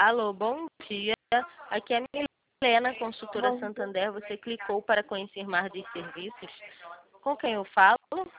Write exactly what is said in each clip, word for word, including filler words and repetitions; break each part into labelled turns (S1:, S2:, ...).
S1: Alô, bom dia. Aqui é a Milena, consultora
S2: Bom,
S1: Santander. Você clicou para conhecer mais dos serviços. Com quem eu falo?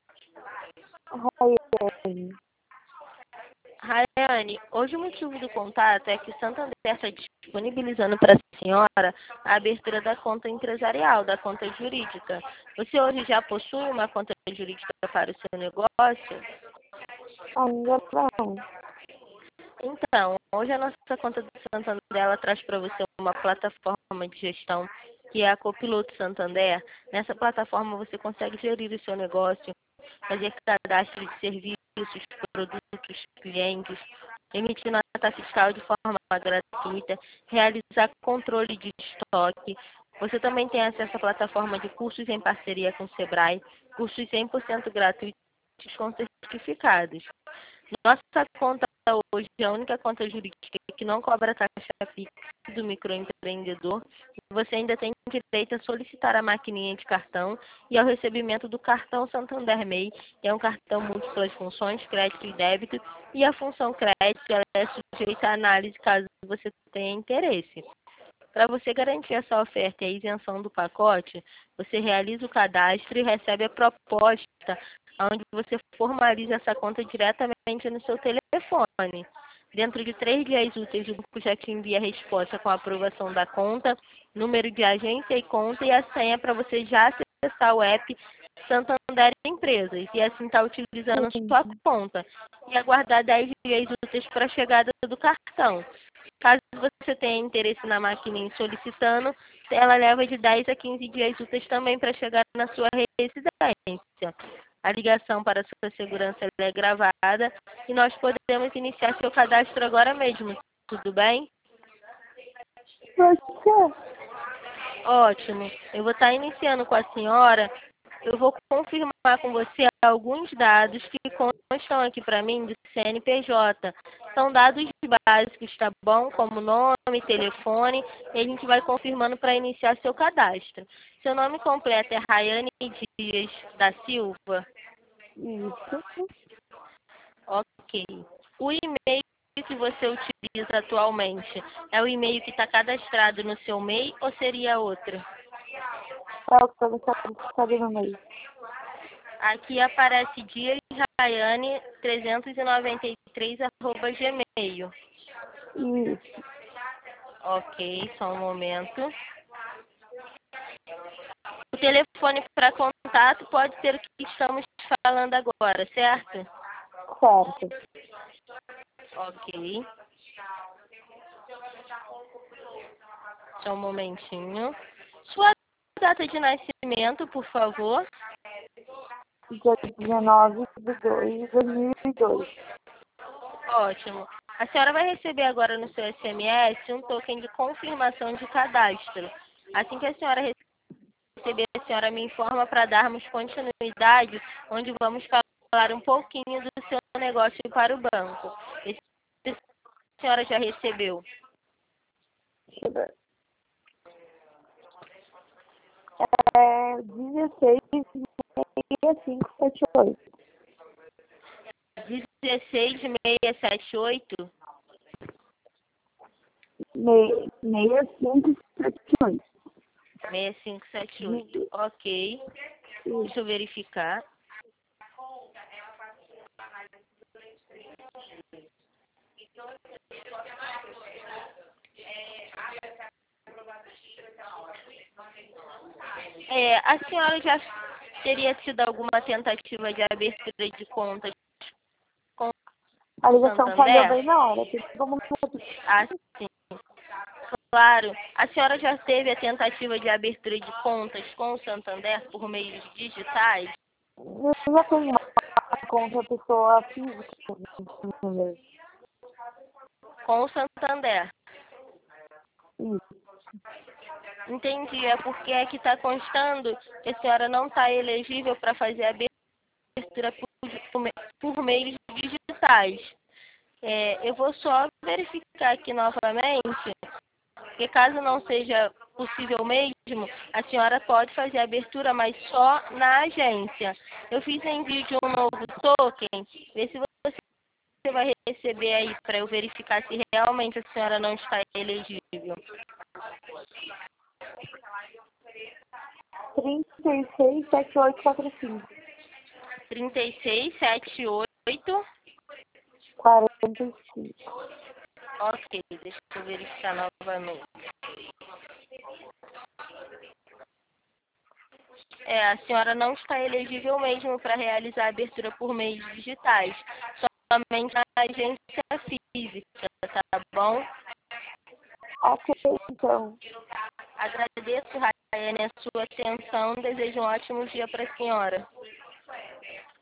S2: Raiane.
S1: Rayane, hoje o motivo do contato é que o Santander está disponibilizando para a senhora a abertura da conta empresarial, da conta jurídica. Você hoje já possui uma conta jurídica para o seu negócio?
S2: Ainda não.
S1: Então, hoje a nossa conta do Santander ela traz para você uma plataforma de gestão que é a Copiloto Santander. Nessa plataforma você consegue gerir o seu negócio, fazer cadastro de serviços, produtos, clientes, emitir nota fiscal de forma gratuita, realizar controle de estoque. Você também tem acesso à plataforma de cursos em parceria com o Sebrae, cursos cem por cento gratuitos com certificados. Nossa conta hoje é a única conta jurídica que não cobra taxa fixa do microempreendedor. Você ainda tem direito a solicitar a maquininha de cartão e ao recebimento do cartão Santander M E I, que é um cartão múltiplas funções, crédito e débito, e a função crédito ela é sujeita à análise caso você tenha interesse. Para você garantir essa oferta e a isenção do pacote, você realiza o cadastro e recebe a proposta, onde você formaliza essa conta diretamente no seu telefone. Dentro de três dias úteis, o banco já te envia a resposta com a aprovação da conta, número de agência e conta e a senha para você já acessar o app Santander Empresas e assim estar utilizando a
S2: Sim.
S1: sua conta e aguardar dez dias úteis para a chegada do cartão. Caso você tenha interesse na maquininha solicitando, ela leva de dez a quinze dias úteis também para chegar na sua residência. A ligação para a sua segurança é gravada e nós podemos iniciar seu cadastro agora mesmo. Tudo bem?
S2: Você?
S1: Ótimo. Eu vou estar iniciando com a senhora. Eu vou confirmar com você alguns dados que constam aqui para mim do C N P J. São dados básicos, tá bom? Como nome, telefone, e a gente vai confirmando para iniciar seu cadastro. Seu nome completo é Rayane Dias da Silva?
S2: Isso.
S1: Ok. O e-mail que você utiliza atualmente é o e-mail que está cadastrado no seu M E I ou seria outro?
S2: É o que está cadastrado no meio.
S1: Aqui aparece dias rayane trezentos e noventa e três arroba gmail.
S2: Isso.
S1: Ok, só um momento. O telefone para contato pode ser o que estamos falando agora, certo?
S2: Certo.
S1: Ok. Só um momentinho. Sua data de nascimento, por favor.
S2: Dia dezenove de dois de dois mil e dois.
S1: Ótimo. A senhora vai receber agora no seu S M S um token de confirmação de cadastro. Assim que a senhora receber, a senhora me informa para darmos continuidade, onde vamos falar um pouquinho do seu negócio para o banco. Esse a senhora já recebeu?
S2: Deixa eu ver. É dezesseis sessenta e cinco setenta e oito.
S1: dezesseis mil seiscentos e setenta e oito?
S2: sessenta e cinco setenta e oito.
S1: seis cinco sete oito. Ok. Deixa eu verificar. É, a senhora já teria tido alguma tentativa de abertura de contas com
S2: A
S1: o
S2: ligação falhou
S1: Santander?
S2: bem na hora. Tem como
S1: Ah, sim. Claro. A senhora já teve a tentativa de abertura de contas com o Santander por meios digitais?
S2: eu já tenho uma conta pessoa física.
S1: Com o Santander.
S2: Isso.
S1: Entendi. É porque aqui está constando que a senhora não está elegível para fazer a abertura por, por meios digitais. É, eu vou só verificar aqui novamente, porque caso não seja possível mesmo, a senhora pode fazer a abertura, mas só na agência. Eu fiz envio de um novo token, vê se você você vai receber aí para eu verificar se realmente a senhora não está elegível?
S2: trinta e seis, sete oito quatro cinco.
S1: trinta e seis, setenta e oito.
S2: quarenta e cinco.
S1: Ok, deixa eu verificar novamente. É, a senhora não está elegível mesmo para realizar a abertura por meios digitais, somente na agência física, tá bom?
S2: Ok, então.
S1: Agradeço, Raiane, a sua atenção. Desejo um ótimo dia para a senhora.